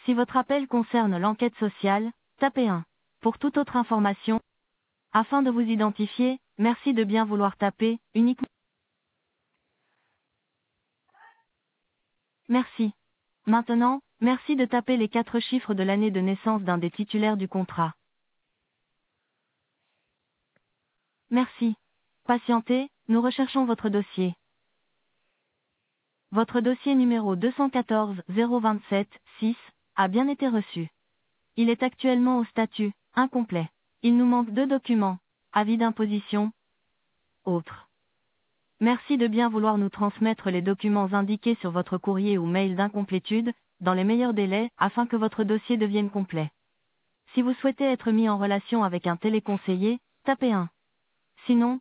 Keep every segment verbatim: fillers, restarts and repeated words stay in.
Si votre appel concerne l'enquête sociale, tapez un. Pour toute autre information, afin de vous identifier, merci de bien vouloir taper uniquement. Merci. Maintenant, merci de taper les quatre chiffres de l'année de naissance d'un des titulaires du contrat. Merci. Patientez, nous recherchons votre dossier. Votre dossier numéro deux cent quatorze zéro vingt-sept six a bien été reçu. Il est actuellement au statut incomplet. Il nous manque deux documents. Avis d'imposition. Autres. Merci de bien vouloir nous transmettre les documents indiqués sur votre courrier ou mail d'incomplétude, dans les meilleurs délais, afin que votre dossier devienne complet. Si vous souhaitez être mis en relation avec un téléconseiller, tapez un. Sinon,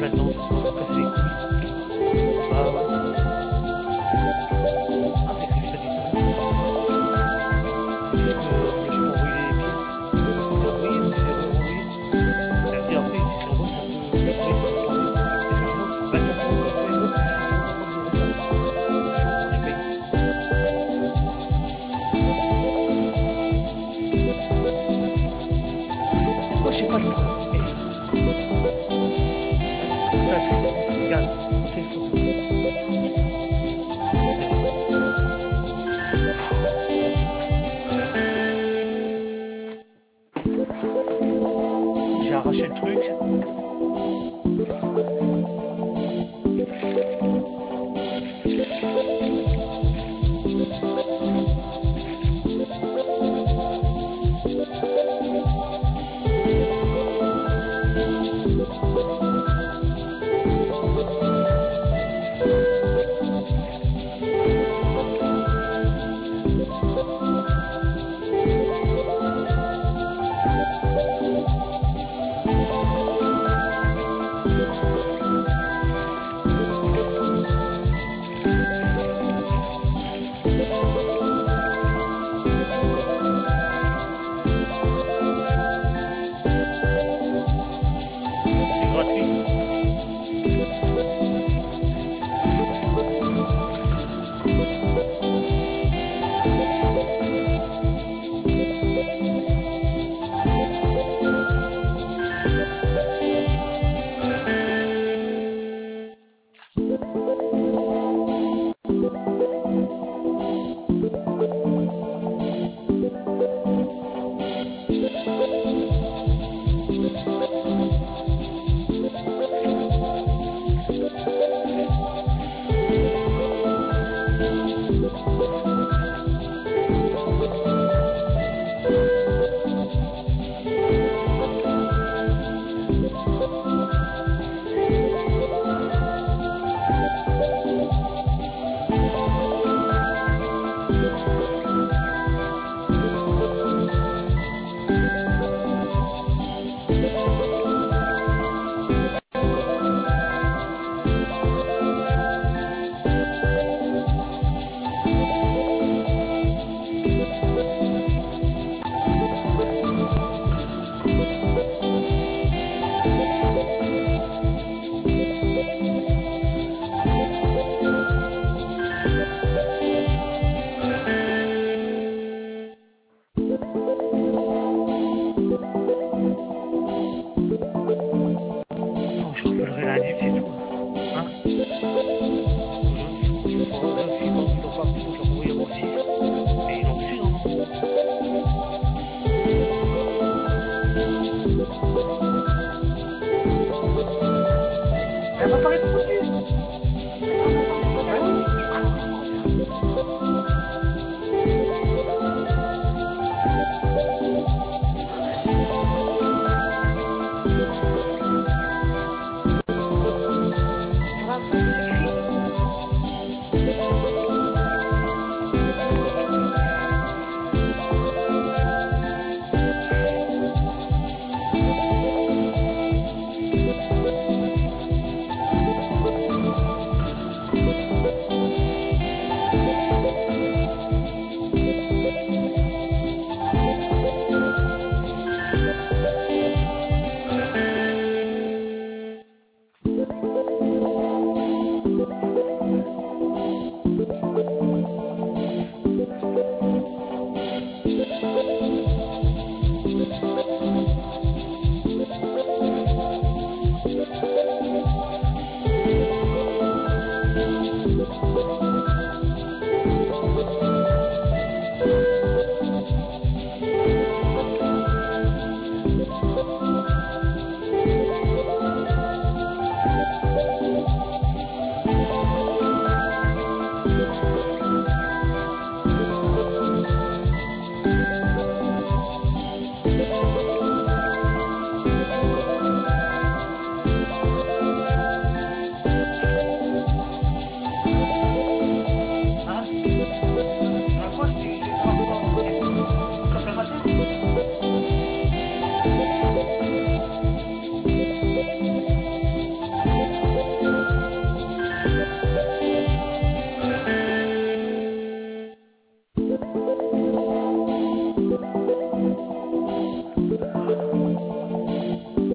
là-dedans, ça va me casser les couilles. Ah ouais. Ah, c'est que je t'avais dit. C'est que euh, je peux envoyer les pieds. C'est envoyé, mais j'ai renvoyé. Elle me dit après, si c'est envoyé, ça peut détruire, ça peut tomber. Et je dis non, bah de toute façon, on fait l'autre, je suis sûr d'avoir le retard. On les paye. Moi, je sais pas le temps. Ça, c'est... Regarde, c'est une photo. J'ai arraché le truc. C'est gratuit. Bon, je rappellerai lundi, c'est tout. Hein? Aujourd'hui, je crois, là, si quand ils n'ont pas pris, donc ils ont envoyé au six. Et ils l'ont reçu, non? Elle m'a pas répondu.